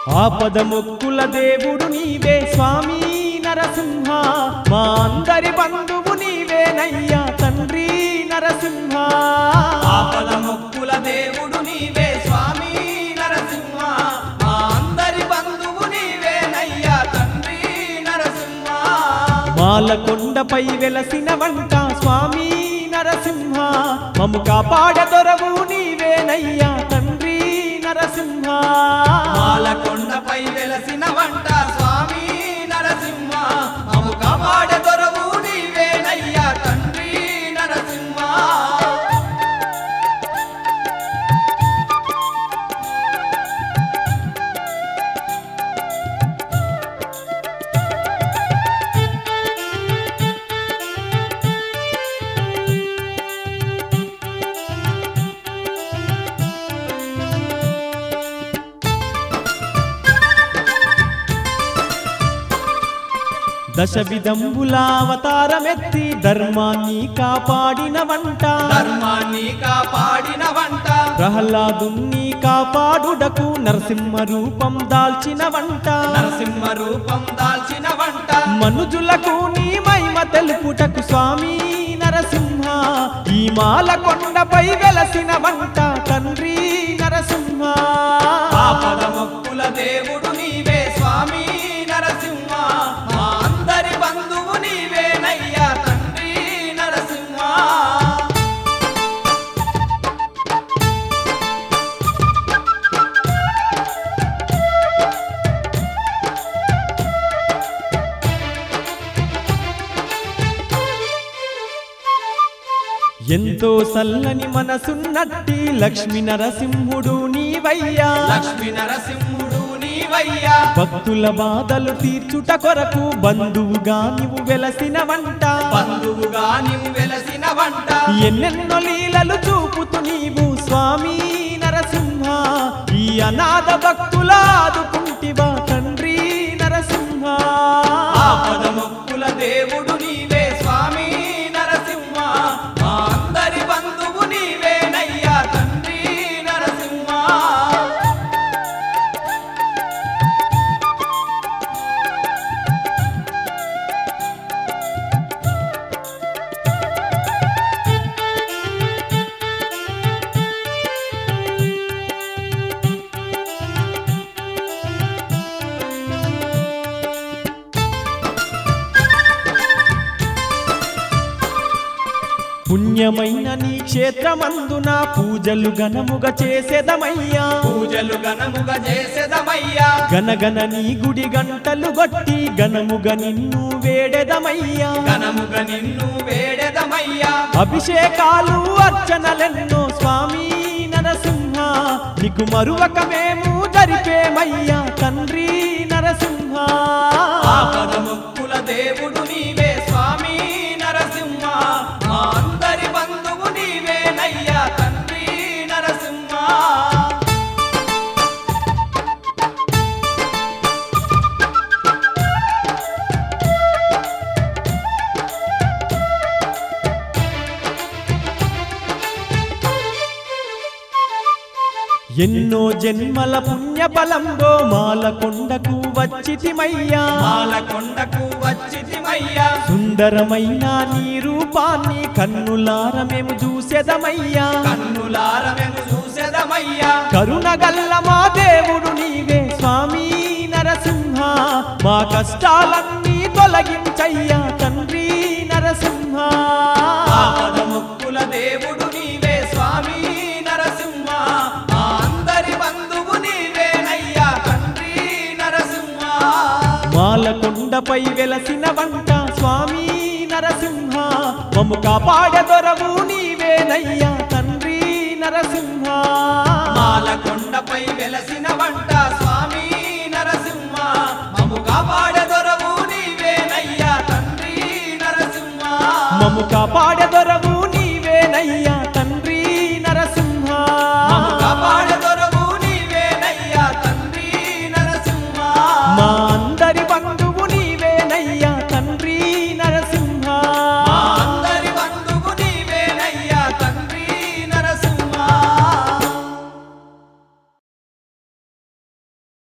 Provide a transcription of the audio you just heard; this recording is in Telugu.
ఆపద మొక్కుల దేవుడు నీవే స్వామి నరసింహ మా అందరి బంధువు నీవేనయ్యా తండ్రి నరసింహ ఆపద మొక్కుల దేవుడు నీవే స్వామి నరసింహ మా అందరి బంధువు నీవేనయ్యా తండ్రి నరసింహ మాలకొండపై వెలసిన వంట స్వామి నరసింహ మమ్ము కాపాడదొరవు నీవేనయ్యా తండ్రి నరసింహ మాలకొండపై వెలసిన వంట స్వామి నరసింహ మమ్ము కాపాడదొరవు నీవేనయ్యా తండ్రి నరసింహ దశ విధంబుల అవతారమెత్తి ధర్మాన్ని కాపాడిన వంట ధర్మాన్ని కాపాడిన వంట ప్రహ్లాదుని కాపాడుటకు నరసింహ రూపం దాల్చిన వంట నరసింహ రూపం దాల్చిన వంట మనుజులకు నీ మహిమ తెలుపుటకు స్వామి నరసింహ ఈ మాలకొండపై వెలసిన వంట తండ్రి నరసింహ ఆపద మొక్కుల దేవుడు నీవే స్వామి నరసింహ మా అందరి బంధువు నీవేనయ్యా తండ్రి నరసింహ ఎంతో సల్లని మనసున్నట్టి లక్ష్మీ నరసింహుడు నీవయ్యా లక్ష్మీ నరసింహుడు నీవయ్యా భక్తుల బాధలు తీర్చుట కొరకు బంధువుగా నీవు వెలసిన వంట బంధువుగా నీవు వెలసిన వంట ఎన్నెన్నో లీలలు చూపుతూ నీవు స్వామి నరసింహ ఈ అనాథ భక్తుల ఆదుకుంటివా తండ్రి నరసింహ ఆపద మొక్కుల దేవుడు నీవే స్వామి నరసింహ మా అందరి బంధువు నీవేనయ్యా తండ్రి నరసింహ పుణ్యమైన నీ క్షేత్రమందున పూజలు ఘనముగా చేసేదమయ్యా పూజలు ఘనముగా చేసేదమయ్యా గనగన నీ గుడి గంటలు గొట్టి ఘనముగా నిన్ను వేడెదమయ్యా ఘనముగా నిన్ను వేడెదమయ్యా అభిషేకాలు అర్చనలెన్నో స్వామి నరసింహ నీకు మరువక మేము జరిపేమయ్యా తండ్రి నరసింహ ఆపద మొక్కుల దేవుడు నీవే స్వామి నరసింహ మా అందరి బంధువు నీవేనయ్యా తండ్రి నరసింహ ఎన్నో జన్మల పుణ్య బలంలో మాలకొండకు వచ్చితిమయ్యా మాలకొండకు వచ్చితిమయ్యా సుందరమైన నీ రూపాన్ని కన్నులార మేము చూసెదమయ్యా కన్నులార మేము చూసెదమయ్యా కరుణగల్ల మా దేవుడు నీవే స్వామి నరసింహ మా కష్టాలన్నీ తొలగించయ్యా తండ్రి నరసింహ ఆపద మొక్కుల దేవుడు నీవే స్వామి నరసింహ మా అందరి బంధువు నీవేనయ్యా తండ్రి నరసింహ మాలకొండపై వెలసిన వంట స్వామి నరసింహ మమ్ము కాపాడదొరవు నీవేనయ్యా తండ్రి నరసింహ మాలకొండపై వెలసిన వంట